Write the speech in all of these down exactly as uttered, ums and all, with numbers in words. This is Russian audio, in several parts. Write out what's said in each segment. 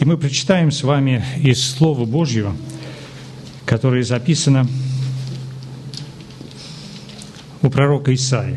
И мы прочитаем с вами из Слова Божьего, которое записано у пророка Исаии.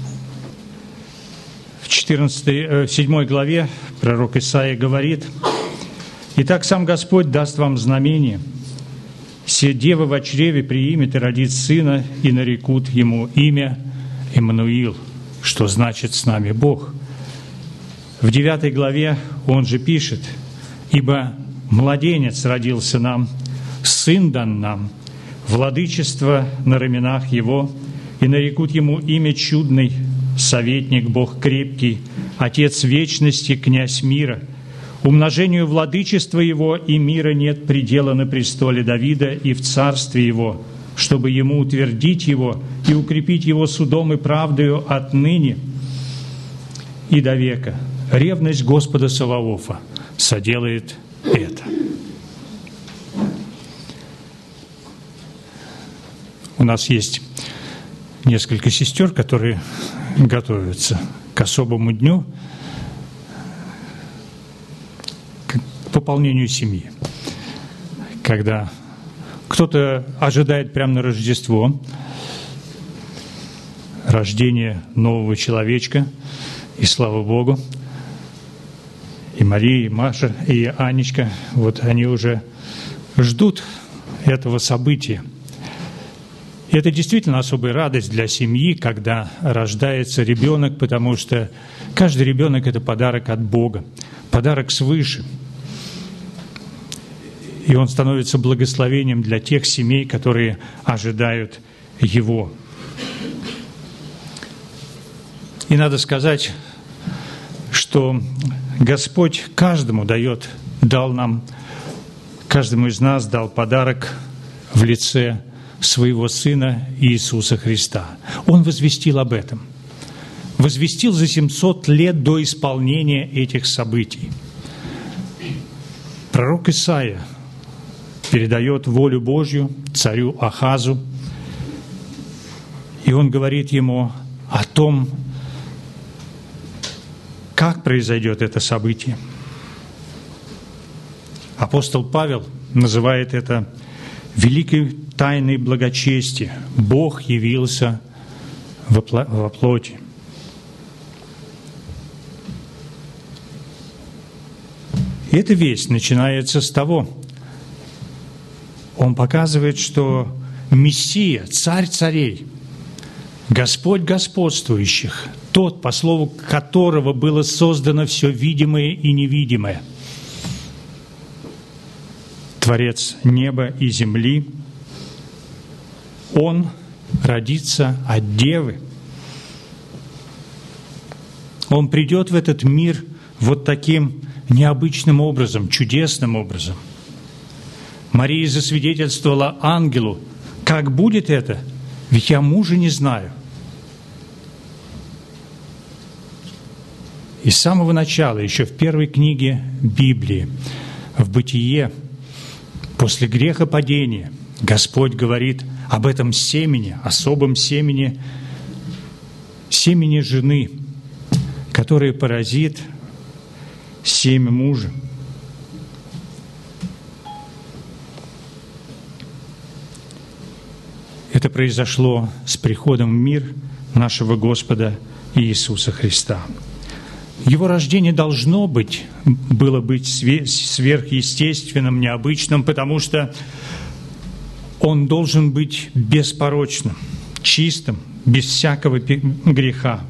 В четырнадцатой, в седьмой главе пророк Исаия говорит: «Итак, сам Господь даст вам знамение. Се дева во чреве приимет и родит сына, и нарекут ему имя Иммануил», что значит «с нами Бог». В девятой главе он же пишет: «Ибо младенец родился нам, сын дан нам, владычество на раменах его, и нарекут ему имя чудный, советник, Бог крепкий, Отец вечности, князь мира. Умножению владычества его и мира нет предела на престоле Давида и в царстве его, чтобы ему утвердить его и укрепить его судом и правдою отныне и до века. Ревность Господа Саваофа соделает это». У нас есть несколько сестер, которые готовятся к особому дню, к пополнению семьи. Когда кто-то ожидает прямо на Рождество рождение нового человечка, и слава Богу, и Мария, и Маша, и Анечка, вот они уже ждут этого события. И это действительно особая радость для семьи, когда рождается ребенок, потому что каждый ребенок – это подарок от Бога, подарок свыше. И он становится благословением для тех семей, которые ожидают его. И надо сказать, что Господь каждому дает, дал нам, каждому из нас дал подарок в лице своего Сына Иисуса Христа. Он возвестил об этом. Возвестил за семьсот лет до исполнения этих событий. Пророк Исаия передает волю Божью царю Ахазу, и он говорит ему о том, как произойдет это событие. Апостол Павел называет это великой тайной благочестия. Бог явился во плоти. И эта весть начинается с того, он показывает, что Мессия, Царь царей, Господь господствующих, тот, по слову которого было создано все видимое и невидимое, Творец неба и земли, Он родится от Девы. Он придет в этот мир вот таким необычным образом, чудесным образом. Мария засвидетельствовала ангелу: «Как будет это? Ведь я мужа не знаю». И с самого начала, еще в первой книге Библии, в Бытие, после грехопадения, Господь говорит об этом семени, особом семени, семени жены, которое поразит семя мужа. Это произошло с приходом в мир нашего Господа Иисуса Христа. Его рождение должно быть, было быть сверхъестественным, необычным, потому что он должен быть беспорочным, чистым, без всякого греха.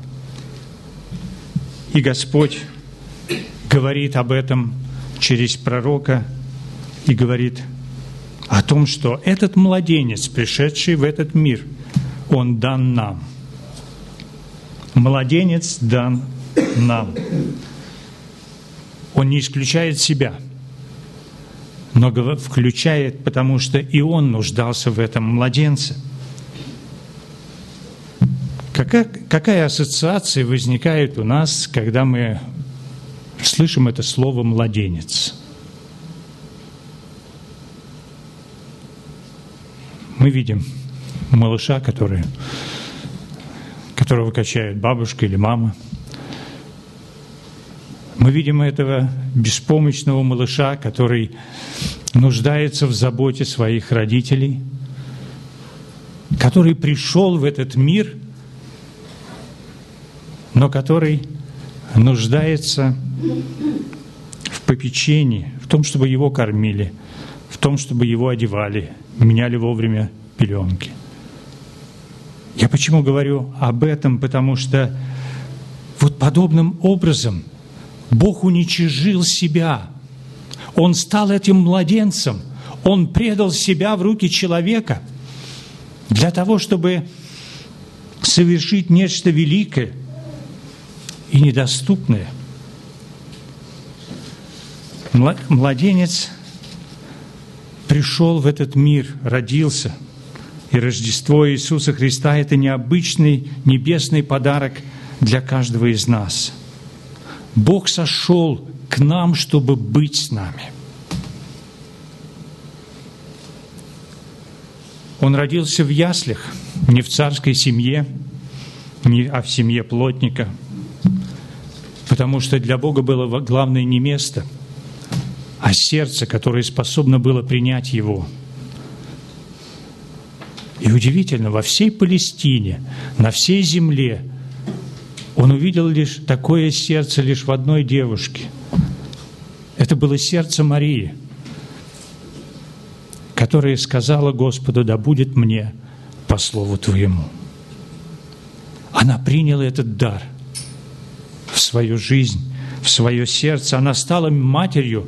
И Господь говорит об этом через пророка и говорит о том, что этот младенец, пришедший в этот мир, он дан нам. Младенец дан нам. Он не исключает себя, но включает, потому что и он нуждался в этом младенце. Какая, какая ассоциация возникает у нас, когда мы слышим это слово «младенец»? Мы видим малыша, который, которого качает бабушка или мама. Мы видим этого беспомощного малыша, который нуждается в заботе своих родителей, который пришел в этот мир, но который нуждается в попечении, в том, чтобы его кормили, в том, чтобы его одевали, меняли вовремя пеленки. Я почему говорю об этом? Потому что вот подобным образом Бог уничижил себя. Он стал этим младенцем. Он предал себя в руки человека для того, чтобы совершить нечто великое и недоступное. Младенец пришел в этот мир, родился. И Рождество Иисуса Христа – это необычный небесный подарок для каждого из нас. Бог сошел к нам, чтобы быть с нами. Он родился в яслях, не в царской семье, не, а в семье плотника, потому что для Бога было главное не место, а сердце, которое способно было принять Его. И удивительно, во всей Палестине, на всей земле он увидел лишь такое сердце лишь в одной девушке. Это было сердце Марии, которая сказала Господу: «Да будет мне по слову Твоему». Она приняла этот дар в свою жизнь, в свое сердце. Она стала матерью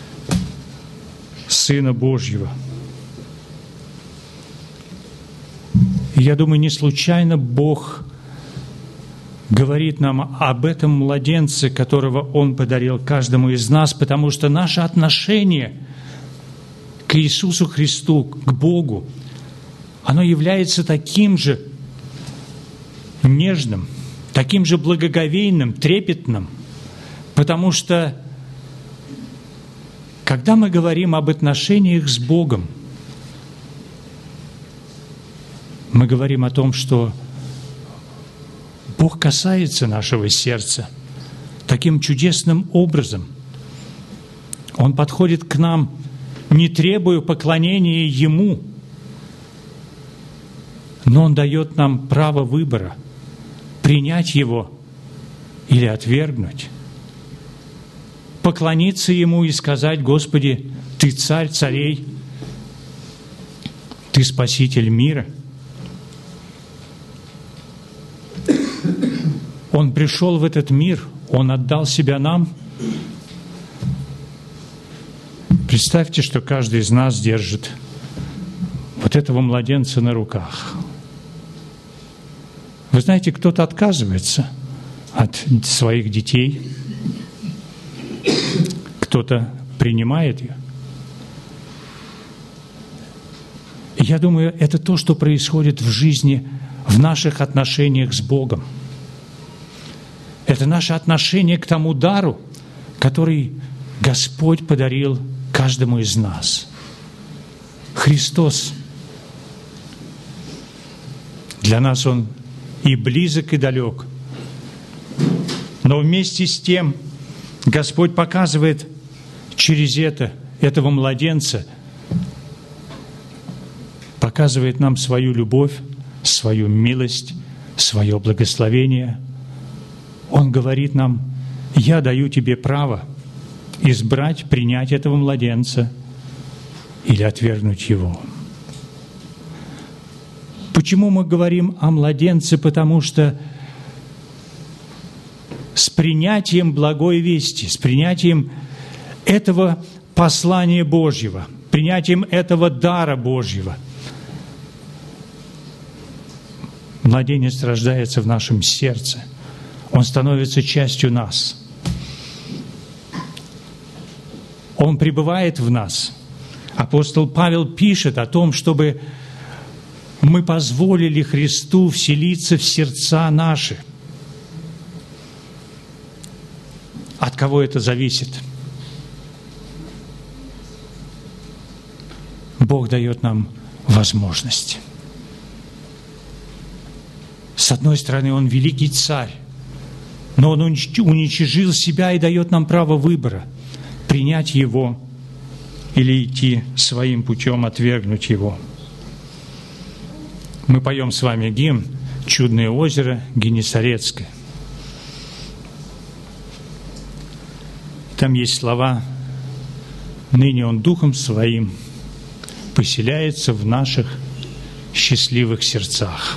Сына Божьего. И я думаю, не случайно Бог говорит нам об этом младенце, которого Он подарил каждому из нас, потому что наше отношение к Иисусу Христу, к Богу, оно является таким же нежным, таким же благоговейным, трепетным, потому что, когда мы говорим об отношениях с Богом, мы говорим о том, что Бог касается нашего сердца таким чудесным образом. Он подходит к нам, не требуя поклонения Ему, но Он дает нам право выбора, принять Его или отвергнуть, поклониться Ему и сказать: «Господи, Ты царь царей, Ты спаситель мира». Он пришел в этот мир, Он отдал себя нам. Представьте, что каждый из нас держит вот этого младенца на руках. Вы знаете, кто-то отказывается от своих детей, кто-то принимает их. И я думаю, это то, что происходит в жизни, в наших отношениях с Богом. Это наше отношение к тому дару, который Господь подарил каждому из нас. Христос. Для нас Он и близок, и далек. Но вместе с тем Господь показывает через это, этого младенца, показывает нам свою любовь, свою милость, свое благословение. Он говорит нам: «Я даю тебе право избрать, принять этого младенца или отвергнуть его». Почему мы говорим о младенце? Потому что с принятием благой вести, с принятием этого послания Божьего, принятием этого дара Божьего, младенец рождается в нашем сердце. Он становится частью нас. Он пребывает в нас. Апостол Павел пишет о том, чтобы мы позволили Христу вселиться в сердца наши. От кого это зависит? Бог дает нам возможность. С одной стороны, Он великий царь, Но Он уничижил себя и дает нам право выбора – принять Его или идти своим путем, отвергнуть Его. Мы поем с вами гимн «Чудное озеро Генесарецкое». Там есть слова: «Ныне Он Духом Своим поселяется в наших счастливых сердцах».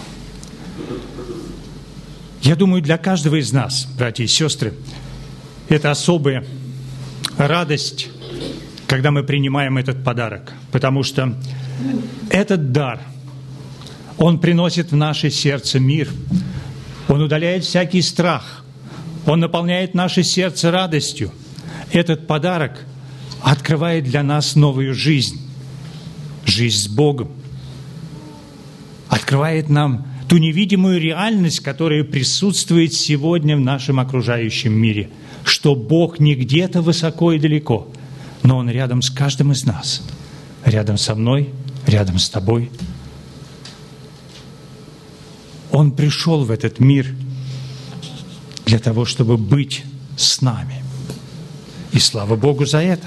Я думаю, для каждого из нас, братья и сестры, это особая радость, когда мы принимаем этот подарок, потому что этот дар, он приносит в наше сердце мир, он удаляет всякий страх, он наполняет наше сердце радостью. Этот подарок открывает для нас новую жизнь, жизнь с Богом, открывает нам ту невидимую реальность, которая присутствует сегодня в нашем окружающем мире, что Бог не где-то высоко и далеко, но Он рядом с каждым из нас, рядом со мной, рядом с тобой. Он пришел в этот мир для того, чтобы быть с нами. И слава Богу за это.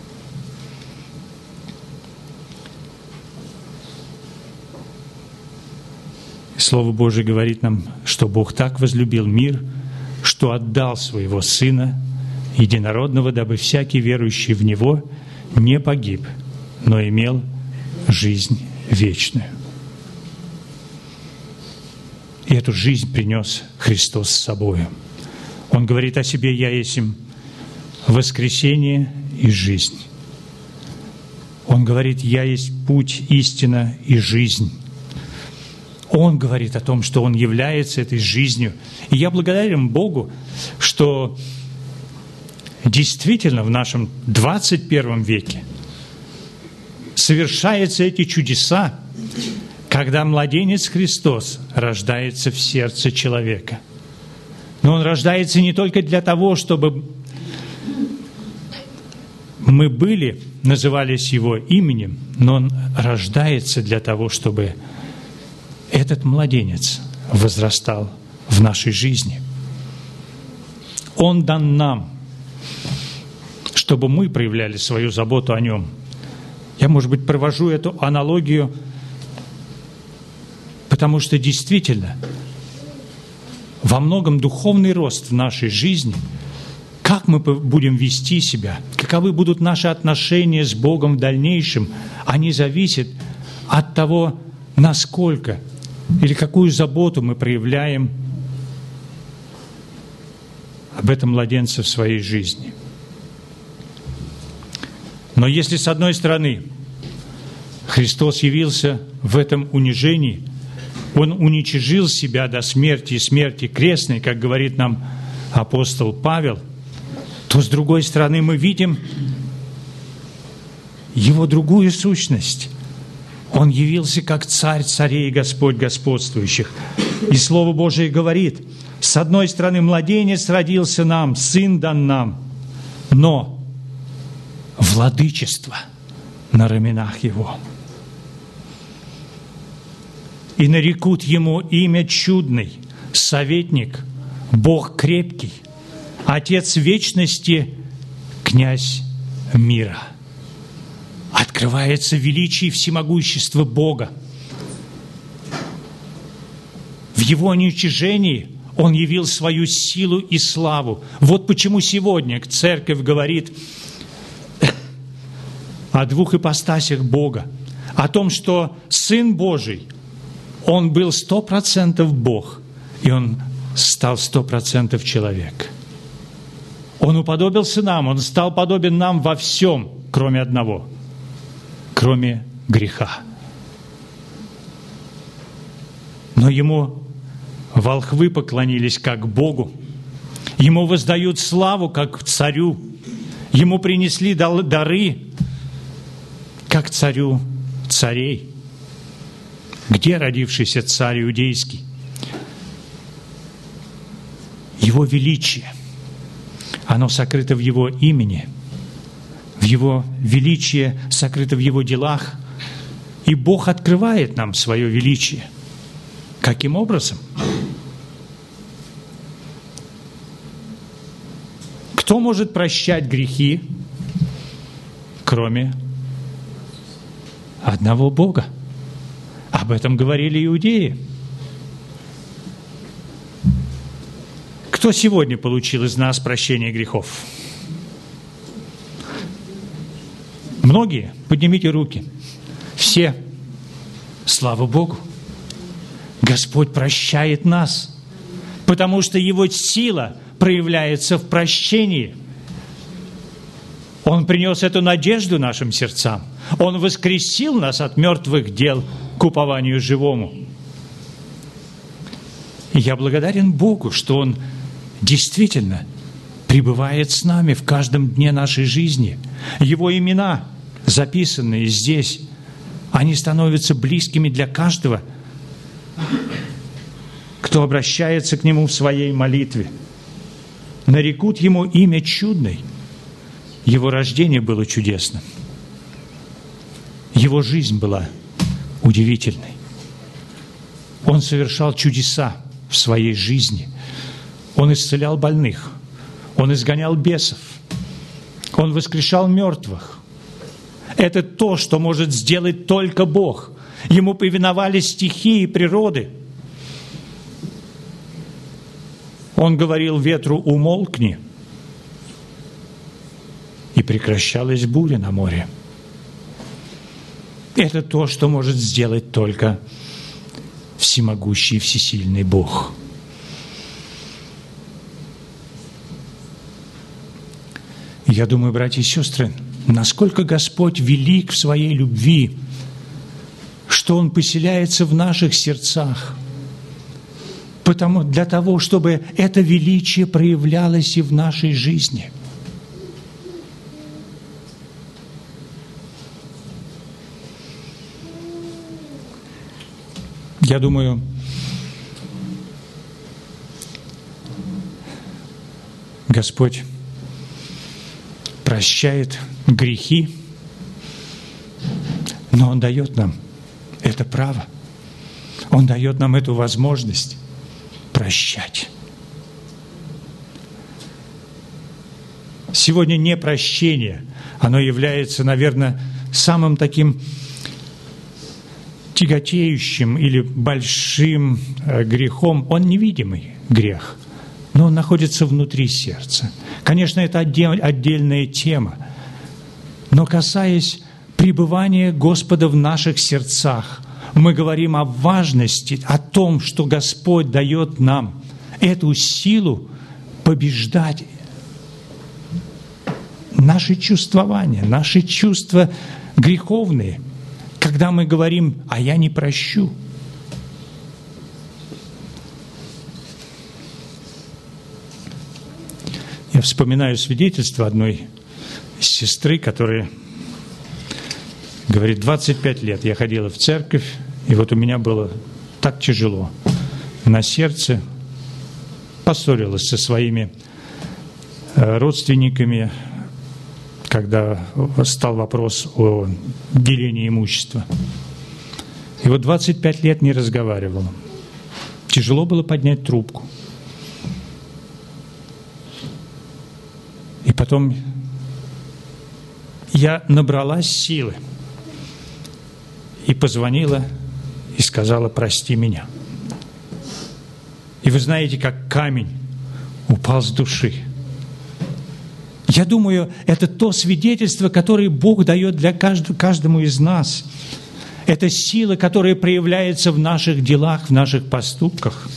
Слово Божие говорит нам, что Бог так возлюбил мир, что отдал Своего Сына Единородного, дабы всякий верующий в Него не погиб, но имел жизнь вечную. И эту жизнь принес Христос с собою. Он говорит о себе: «Я есть воскресение и жизнь». Он говорит: «Я есть путь, истина и жизнь». Он говорит о том, что Он является этой жизнью. И я благодарен Богу, что действительно в нашем двадцать первом веке совершаются эти чудеса, когда младенец Христос рождается в сердце человека. Но Он рождается не только для того, чтобы мы были, назывались Его именем, но Он рождается для того, чтобы этот младенец возрастал в нашей жизни. Он дан нам, чтобы мы проявляли свою заботу о Нем. Я, может быть, провожу эту аналогию, потому что действительно во многом духовный рост в нашей жизни, как мы будем вести себя, каковы будут наши отношения с Богом в дальнейшем, они зависят от того, насколько или какую заботу мы проявляем об этом младенце в своей жизни. Но если, с одной стороны, Христос явился в этом унижении, Он уничижил себя до смерти и смерти крестной, как говорит нам апостол Павел, то, с другой стороны, мы видим Его другую сущность. Он явился как Царь царей и Господь господствующих. И Слово Божие говорит: с одной стороны, младенец родился нам, сын дан нам, но владычество на раменах Его. И нарекут Ему имя чудный, советник, Бог крепкий, Отец вечности, князь мира. Открывается величие и всемогущество Бога. В Его уничижении Он явил свою силу и славу. Вот почему сегодня Церковь говорит о двух ипостасях Бога, о том, что Сын Божий, Он был сто процентов Бог, и Он стал сто процентов человек. Он уподобился нам, Он стал подобен нам во всем, кроме одного, кроме греха. Но Ему волхвы поклонились как Богу, Ему воздают славу как царю, Ему принесли дары как царю царей. Где родившийся царь иудейский? Его величие, оно сокрыто в Его имени, в Его величие сокрыто в Его делах. И Бог открывает нам свое величие. Каким образом? может прощать грехи, кроме одного Бога? Об этом говорили иудеи. Кто сегодня получил из нас прощение грехов? Многие? Поднимите руки. Все. Слава Богу. Господь прощает нас, потому что Его сила проявляется в прощении. Он принес эту надежду нашим сердцам. Он воскресил нас от мертвых дел к упованию живому. И я благодарен Богу, что Он действительно пребывает с нами в каждом дне нашей жизни. Его имена, записанные здесь, они становятся близкими для каждого, кто обращается к Нему в своей молитве. Нарекут Ему имя чудное. Его рождение было чудесным. Его жизнь была удивительной. Он совершал чудеса в своей жизни. Он исцелял больных. Он изгонял бесов. Он воскрешал мертвых. Это то, что может сделать только Бог. Ему повиновались стихии природы. Он говорил ветру: умолкни, и прекращалась буря на море. Это то, что может сделать только всемогущий и всесильный Бог. Я думаю, братья и сестры, насколько Господь велик в своей любви, что Он поселяется в наших сердцах, потому, для того, чтобы это величие проявлялось и в нашей жизни. Я думаю, Господь прощает грехи, но Он дает нам это право. Он дает нам эту возможность прощать. Сегодня непрощение, оно является, наверное, самым таким тяготеющим или большим грехом. Он невидимый грех, но он находится внутри сердца. Конечно, это отдельная тема, но касаясь пребывания Господа в наших сердцах, мы говорим о важности, о том, что Господь дает нам эту силу побеждать наши чувствования, наши чувства греховные, когда мы говорим: «А я не прощу». Я вспоминаю свидетельство одной сестры, которая говорит: двадцать пять лет я ходила в церковь, и вот у меня было так тяжело на сердце, поссорилась со своими родственниками, когда стал вопрос о делении имущества. И вот двадцать пять лет не разговаривала. Тяжело было поднять трубку. И потом я набралась силы и позвонила и сказала: «Прости меня». И вы знаете, как камень упал с души. Я думаю, это то свидетельство, которое Бог дает для каждому, каждому из нас. Это сила, которая проявляется в наших делах, в наших поступках.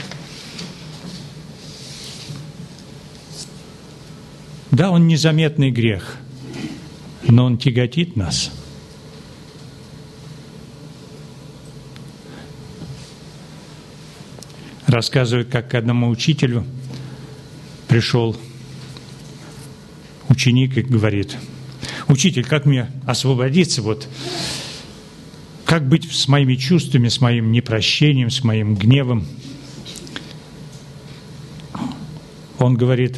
Да, он незаметный грех, но он тяготит нас. Рассказывают, как к одному учителю пришел ученик и говорит: «Учитель, как мне освободиться? Вот, как быть с моими чувствами, с моим непрощением, с моим гневом?» Он говорит,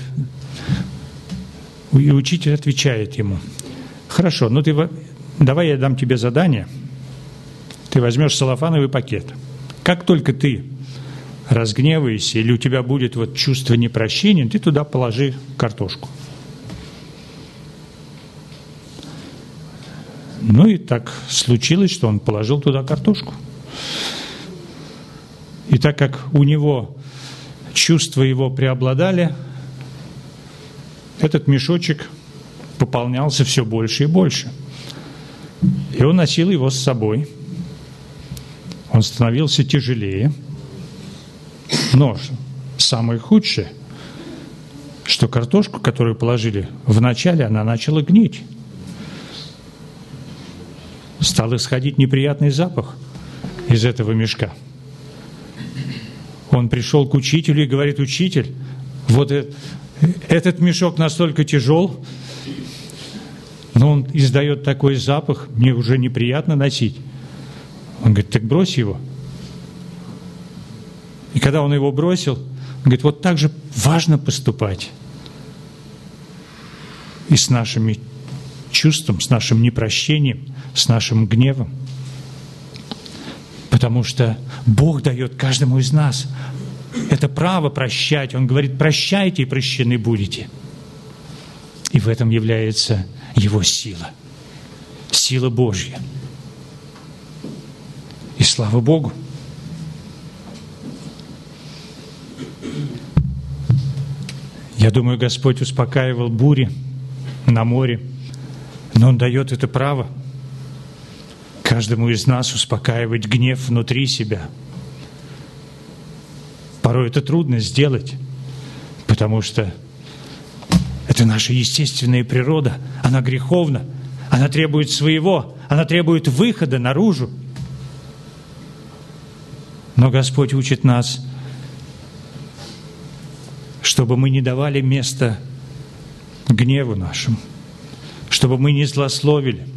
и учитель отвечает ему: «Хорошо, ну ты, давай я дам тебе задание. Ты возьмешь целлофановый пакет. Как только ты разгневаешься или у тебя будет вот чувство непрощения, ты туда положи картошку. Ну и так случилось, что он положил туда картошку. И так как у него чувства его преобладали, этот мешочек пополнялся все больше и больше. И он носил его с собой. Он становился тяжелее. Но самое худшее, что картошку, которую положили в начале, она начала гнить. Стал исходить неприятный запах из этого мешка. Он пришел к учителю и говорит: учитель, вот этот мешок настолько тяжел, но он издает такой запах, мне уже неприятно носить. Он говорит: так брось его. И когда он его бросил, он говорит: вот так же важно поступать и с нашими чувством, с нашим непрощением, с нашим гневом. Потому что Бог дает каждому из нас это право прощать. Он говорит: прощайте, и прощены будете. И в этом является Его сила. Сила Божья. И слава Богу. Я думаю, Господь успокаивал бури на море, но Он дает это право каждому из нас успокаивать гнев внутри себя. Порой это трудно сделать, потому что это наша естественная природа, она греховна, она требует своего, она требует выхода наружу. Но Господь учит нас, чтобы мы не давали места гневу нашему, чтобы мы не злословили,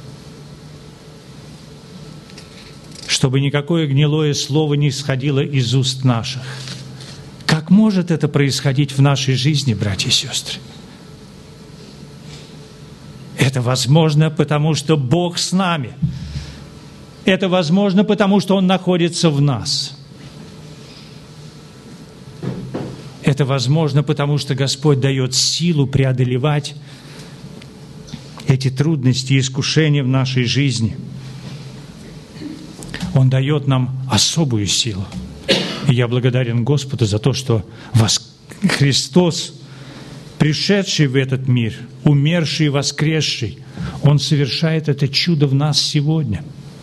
чтобы никакое гнилое слово не исходило из уст наших. Как может это происходить в нашей жизни, братья и сестры? Это возможно, потому что Бог с нами. Это возможно, потому что Он находится в нас. Это возможно, потому что Господь дает силу преодолевать эти трудности и искушения в нашей жизни. Он дает нам особую силу. И я благодарен Господу за то, что Христос, пришедший в этот мир, умерший и воскресший, Он совершает это чудо в нас сегодня.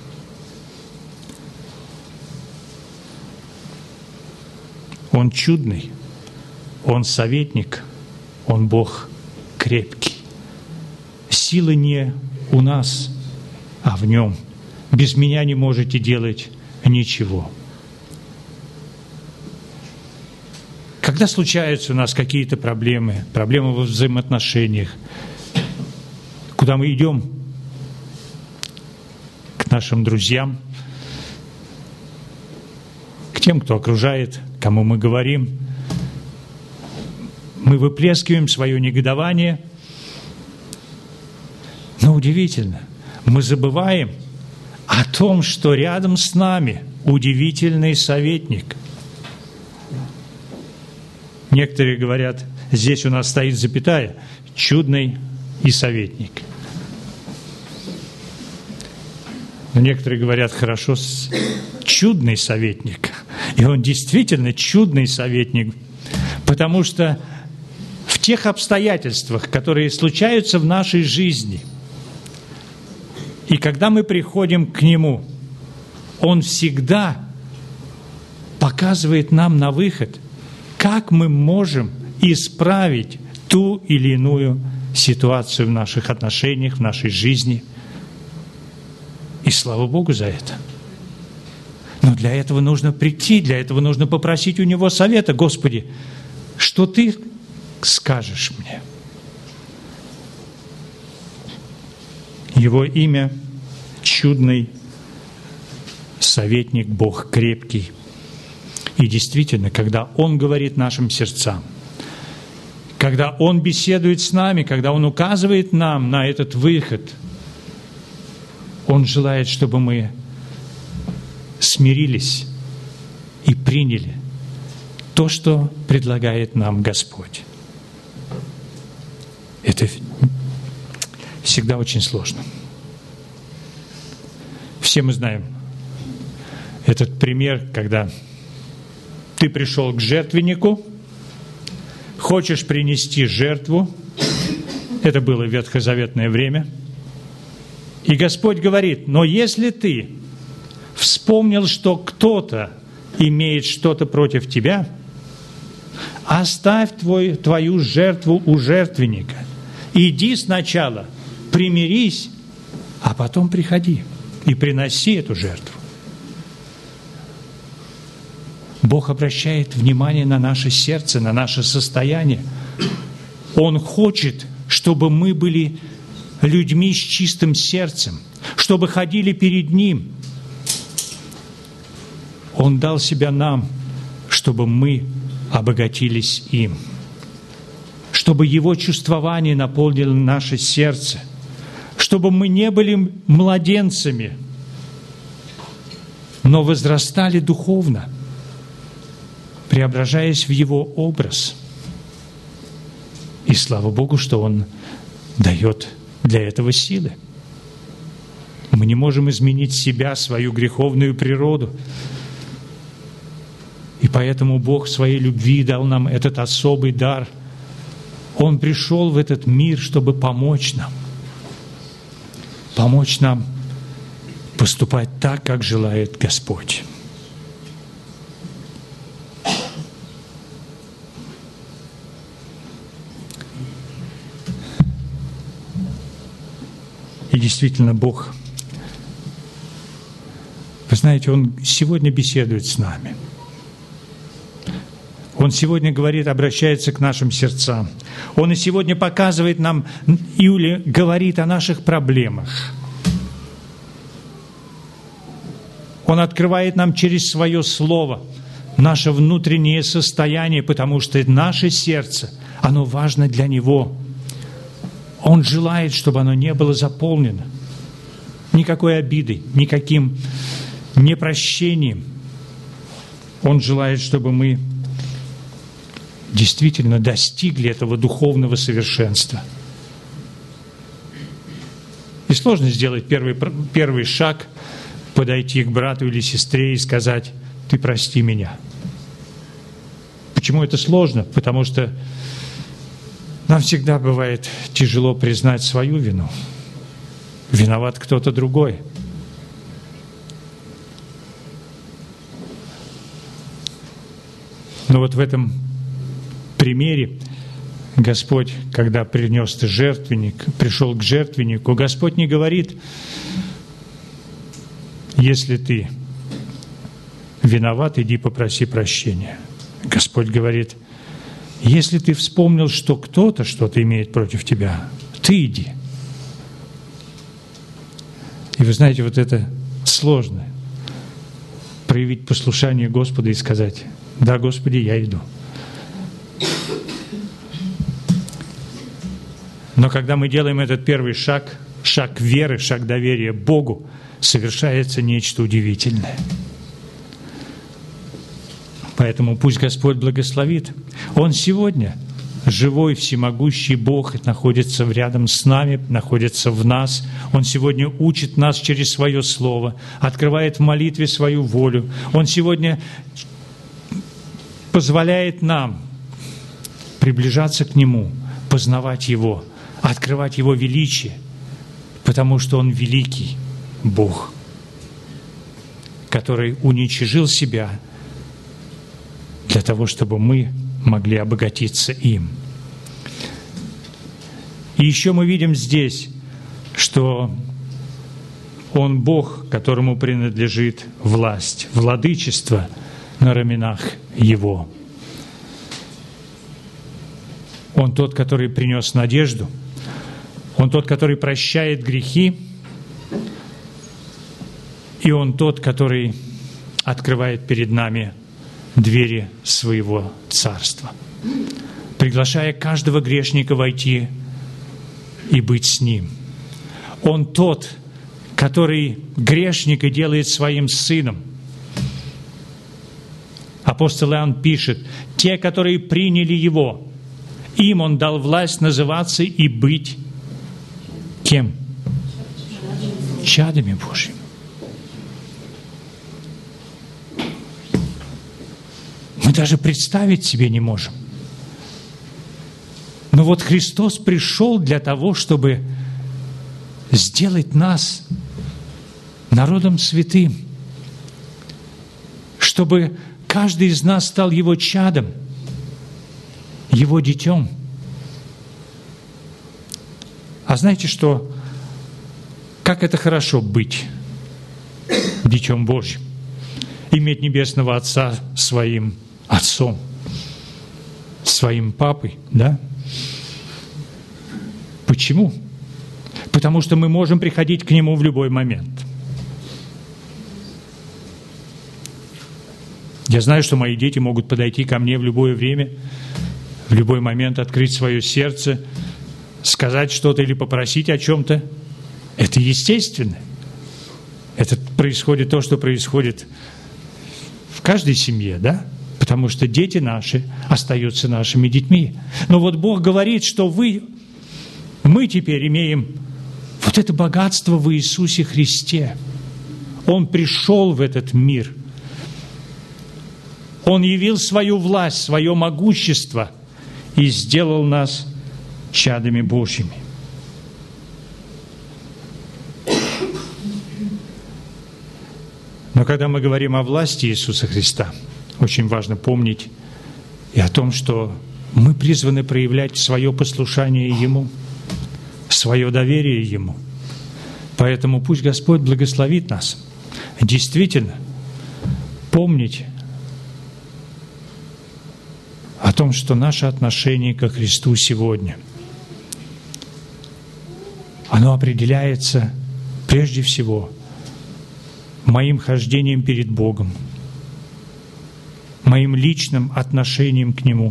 Он чудный, Он советник, Он Бог крепкий. Сила не у нас, а в Нем. Без Меня не можете делать ничего. Когда случаются у нас какие-то проблемы, проблемы во взаимоотношениях, куда мы идем? К нашим друзьям, к тем, кто окружает, кому мы говорим. Мы выплескиваем свое негодование. Но удивительно, мы забываем о том, что рядом с нами удивительный советник. Некоторые говорят, здесь у нас стоит запятая, чудный и советник. Но некоторые говорят, хорошо, чудный советник. И он действительно чудный советник, потому что в тех обстоятельствах, которые случаются в нашей жизни, и когда мы приходим к Нему, Он всегда показывает нам на выход, как мы можем исправить ту или иную ситуацию в наших отношениях, в нашей жизни. И слава Богу за это. Но для этого нужно прийти, для этого нужно попросить у Него совета. Господи, что Ты скажешь мне? Его имя – чудный советник, Бог крепкий. И действительно, когда Он говорит нашим сердцам, когда Он беседует с нами, когда Он указывает нам на этот выход, Он желает, чтобы мы смирились и приняли то, что предлагает нам Господь. Это всегда очень сложно. Все мы знаем этот пример, когда ты пришел к жертвеннику, хочешь принести жертву, это было ветхозаветное время, и Господь говорит: но если ты вспомнил, что кто-то имеет что-то против тебя, оставь твой, твою жертву у жертвенника, иди сначала, примирись, а потом приходи и приноси эту жертву. Бог обращает внимание на наше сердце, на наше состояние. Он хочет, чтобы мы были людьми с чистым сердцем, чтобы ходили перед Ним. Он дал себя нам, чтобы мы обогатились им, чтобы Его чувствование наполнило наше сердце, чтобы мы не были младенцами, но возрастали духовно, преображаясь в Его образ. И слава Богу, что Он дает для этого силы. Мы не можем изменить себя, свою греховную природу. И поэтому Бог в своей любви дал нам этот особый дар. Он пришел в этот мир, чтобы помочь нам. Помочь нам поступать так, как желает Господь. И действительно, Бог, вы знаете, Он сегодня беседует с нами. Он сегодня говорит, обращается к нашим сердцам. Он и сегодня показывает нам, или говорит о наших проблемах. Он открывает нам через Свое Слово наше внутреннее состояние, потому что наше сердце, оно важно для Него. Он желает, чтобы оно не было заполнено никакой обидой, никаким непрощением. Он желает, чтобы мы действительно достигли этого духовного совершенства. И сложно сделать первый, первый шаг, подойти к брату или сестре и сказать: «Ты прости меня». Почему это сложно? Потому что нам всегда бывает тяжело признать свою вину. Виноват кто-то другой. Но вот в этом примере Господь, когда принес жертвенник, пришел к жертвеннику, Господь не говорит: если ты виноват, иди попроси прощения. Господь говорит: если ты вспомнил, что кто-то что-то имеет против тебя, ты иди. И вы знаете, вот это сложно. Проявить послушание Господу и сказать: да, Господи, я иду. Но когда мы делаем этот первый шаг, шаг веры, шаг доверия Богу, совершается нечто удивительное. Поэтому пусть Господь благословит. Он сегодня, живой, всемогущий Бог, находится рядом с нами, находится в нас. Он сегодня учит нас через Свое Слово, открывает в молитве свою волю. Он сегодня позволяет нам приближаться к Нему, познавать Его, открывать Его величие, потому что Он великий Бог, который уничижил себя для того, чтобы мы могли обогатиться им. И еще мы видим здесь, что Он Бог, которому принадлежит власть, владычество на раменах Его. Он тот, который принес надежду. Он тот, который прощает грехи. И Он тот, который открывает перед нами двери Своего Царства, приглашая каждого грешника войти и быть с Ним. Он тот, который грешника делает Своим Сыном. Апостол Иоанн пишет: «Те, которые приняли Его, им Он дал власть называться и быть кем? Чадами Божьими». даже представить себе не можем. Но вот Христос пришел для того, чтобы сделать нас народом святым, чтобы каждый из нас стал Его чадом, Его детем. А знаете что? Как это хорошо быть детем Божьим, иметь Небесного Отца своим отцом, своим папой, да? Почему? Потому что мы можем приходить к Нему в любой момент. Я знаю, что мои дети могут подойти ко мне в любое время, в любой момент открыть свое сердце, сказать что-то или попросить о чем-то. Это естественно. Это происходит то, что происходит в каждой семье, да? Потому что дети наши остаются нашими детьми. Но вот Бог говорит, что вы, мы теперь имеем вот это богатство в Иисусе Христе. Он пришел в этот мир. Он явил свою власть, свое могущество и сделал нас чадами Божьими. Но когда мы говорим о власти Иисуса Христа, очень важно помнить и о том, что мы призваны проявлять свое послушание Ему, свое доверие Ему. Поэтому пусть Господь благословит нас действительно помнить о том, что наше отношение ко Христу сегодня, оно определяется прежде всего моим хождением перед Богом, моим личным отношением к Нему.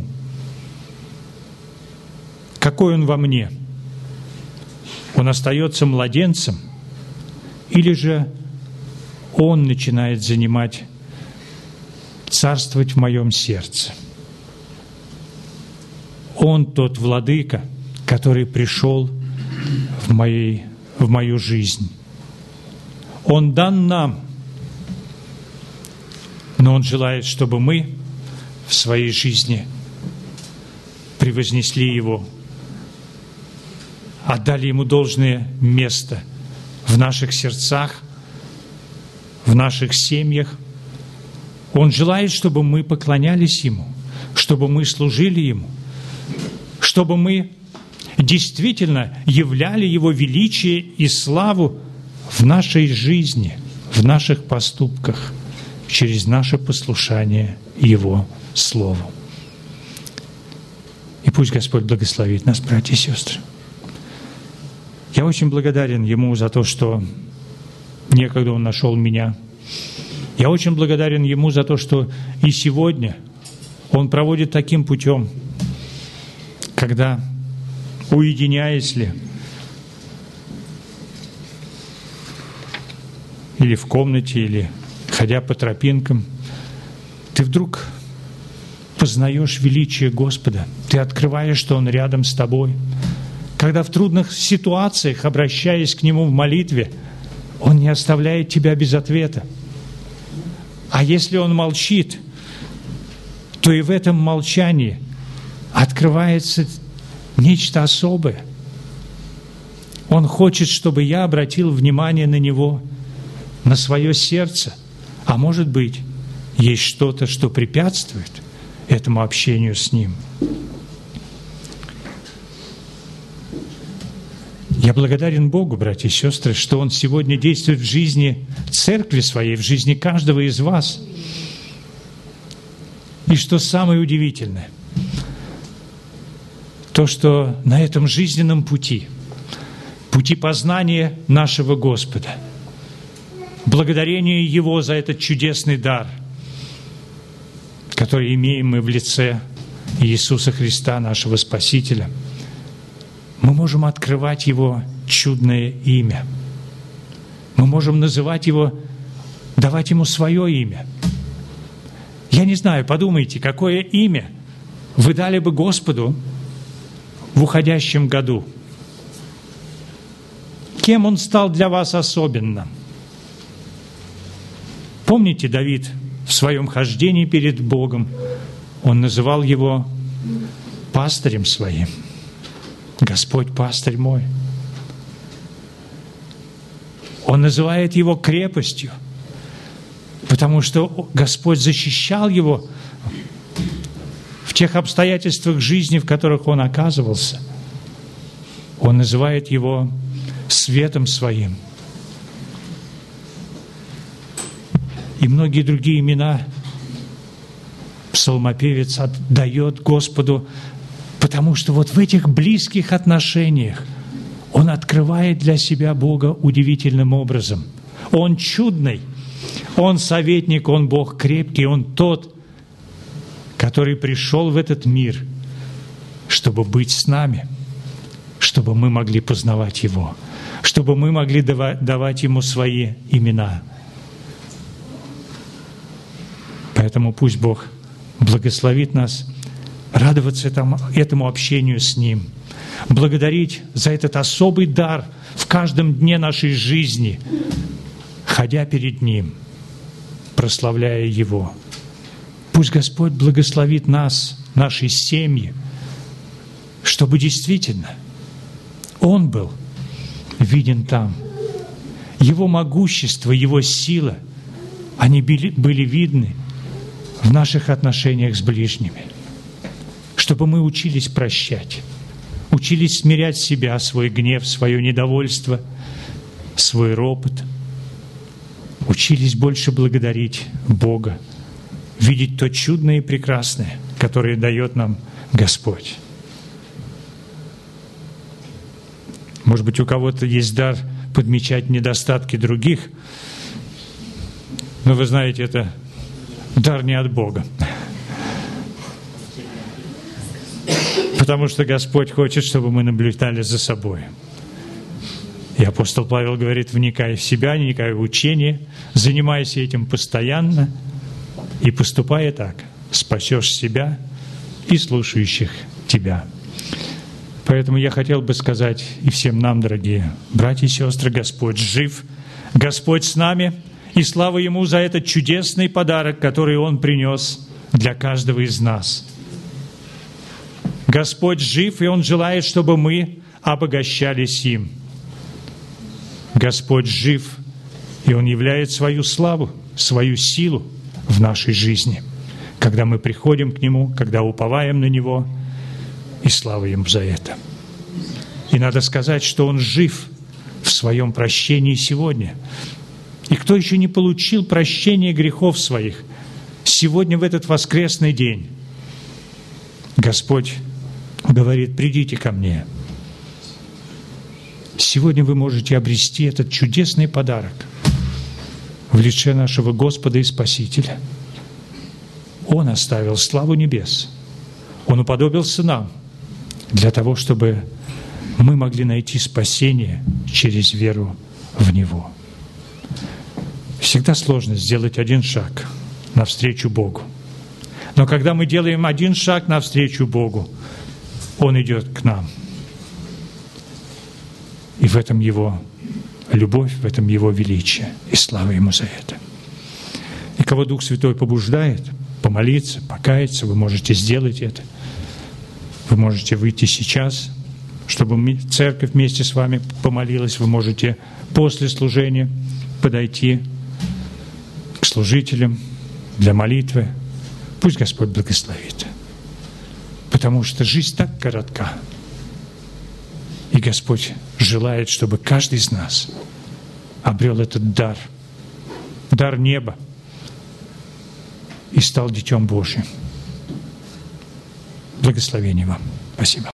Какой Он во мне? Он остается младенцем, или же Он начинает занимать, царствовать в моем сердце? Он тот владыка, который пришел в, моей, в мою жизнь. Он дан нам, но Он желает, чтобы мы в своей жизни превознесли Его, отдали Ему должное место в наших сердцах, в наших семьях. Он желает, чтобы мы поклонялись Ему, чтобы мы служили Ему, чтобы мы действительно являли Его величие и славу в нашей жизни, в наших поступках, через наше послушание Его Слову. И пусть Господь благословит нас, братья и сестры. Я очень благодарен Ему за то, что некогда Он нашел меня. Я очень благодарен Ему за то, что и сегодня Он проводит таким путем, когда, уединяясь ли, или в комнате, или ходя по тропинкам, ты вдруг познаешь величие Господа, ты открываешь, что Он рядом с тобой. Когда в трудных ситуациях, обращаясь к Нему в молитве, Он не оставляет тебя без ответа. А если Он молчит, то и в этом молчании открывается нечто особое. Он хочет, чтобы я обратил внимание на Него, на свое сердце. А может быть, есть что-то, что препятствует этому общению с Ним. Я благодарен Богу, братья и сестры, что Он сегодня действует в жизни церкви своей, в жизни каждого из вас. И что самое удивительное, то, что на этом жизненном пути, пути познания нашего Господа, благодарение Его за этот чудесный дар, который имеем мы в лице Иисуса Христа, нашего Спасителя, мы можем открывать Его чудное имя. Мы можем называть Его, давать Ему свое имя. Я не знаю, подумайте, какое имя вы дали бы Господу в уходящем году? Кем Он стал для вас особенным? Помните, Давид в своем хождении перед Богом Он называл его пастырем своим. Господь пастырь мой. Он называет его крепостью, потому что Господь защищал его в тех обстоятельствах жизни, в которых он оказывался. Он называет его светом своим. И многие другие имена псалмопевец отдает Господу, потому что вот в этих близких отношениях он открывает для себя Бога удивительным образом. Он чудный, Он советник, Он Бог крепкий, Он тот, который пришел в этот мир, чтобы быть с нами, чтобы мы могли познавать Его, чтобы мы могли давать Ему свои имена. Поэтому пусть Бог благословит нас радоваться этому, этому общению с Ним, благодарить за этот особый дар в каждом дне нашей жизни, ходя перед Ним, прославляя Его. Пусть Господь благословит нас, наши семьи, чтобы действительно Он был виден там. Его могущество, Его сила, они были видны в наших отношениях с ближними. Чтобы мы учились прощать, учились смирять себя, свой гнев, свое недовольство, свой ропот, учились больше благодарить Бога, видеть то чудное и прекрасное, которое дает нам Господь. Может быть, у кого-то есть дар подмечать недостатки других, но вы знаете, это дар не от Бога. Потому что Господь хочет, чтобы мы наблюдали за собой. И апостол Павел говорит: вникай в себя, вникай в учение, занимайся этим постоянно, и поступая так, спасешь себя и слушающих тебя. Поэтому я хотел бы сказать и всем нам, дорогие братья и сестры, Господь жив, Господь с нами, и слава Ему за этот чудесный подарок, который Он принес для каждого из нас. Господь жив, и Он желает, чтобы мы обогащались им. Господь жив, и Он являет свою славу, свою силу в нашей жизни, когда мы приходим к Нему, когда уповаем на Него, и слава Ему за это. И надо сказать, что Он жив в своем прощении сегодня. И кто еще не получил прощения грехов своих, сегодня, в этот воскресный день, Господь говорит: придите ко мне. Сегодня вы можете обрести этот чудесный подарок в лице нашего Господа и Спасителя. Он оставил славу небес. Он уподобился нам для того, чтобы мы могли найти спасение через веру в Него. Всегда сложно сделать один шаг навстречу Богу. Но когда мы делаем один шаг навстречу Богу, Он идет к нам. И в этом Его любовь, в этом Его величие. И слава Ему за это. И кого Дух Святой побуждает помолиться, покаяться, вы можете сделать это. Вы можете выйти сейчас, чтобы церковь вместе с вами помолилась. Вы можете после служения подойти к служителям для молитвы. Пусть Господь благословит. Потому что жизнь так коротка. И Господь желает, чтобы каждый из нас обрел этот дар, дар неба, и стал Детем Божьим. Благословения вам. Спасибо.